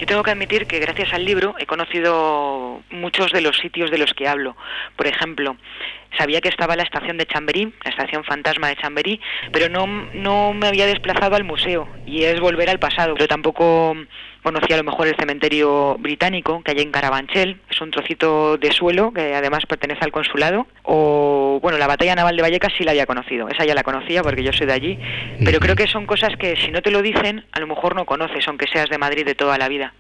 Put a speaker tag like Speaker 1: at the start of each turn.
Speaker 1: Yo tengo que admitir que gracias al libro he conocido muchos de los sitios de los que hablo. Por ejemplo, sabía que estaba la estación de Chamberí, la estación fantasma de Chamberí, pero no me había desplazado al museo, y es volver al pasado. Pero tampoco conocía a lo mejor el cementerio británico que hay en Carabanchel, es un trocito de suelo que además pertenece al consulado. O bueno, la batalla naval de Vallecas sí la había conocido, esa ya la conocía porque yo soy de allí, pero creo que son cosas que si no te lo dicen a lo mejor no conoces, aunque seas de Madrid de toda la vida.